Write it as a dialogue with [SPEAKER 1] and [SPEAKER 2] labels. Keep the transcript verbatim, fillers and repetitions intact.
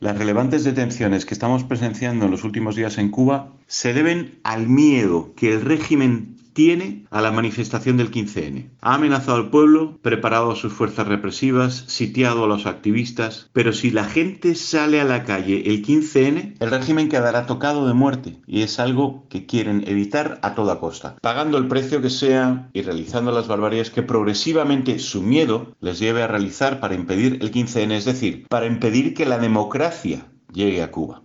[SPEAKER 1] Las relevantes detenciones que estamos presenciando en los últimos días en Cuba se deben al miedo que el régimen tiene a la manifestación del quince ene. Ha amenazado al pueblo, preparado a sus fuerzas represivas, sitiado a los activistas, pero si la gente sale a la calle el quince ene, el régimen quedará tocado de muerte y es algo que quieren evitar a toda costa, pagando el precio que sea y realizando las barbaridades que progresivamente su miedo les lleve a realizar para impedir el quince ene, es decir, para impedir que la democracia llegue a Cuba.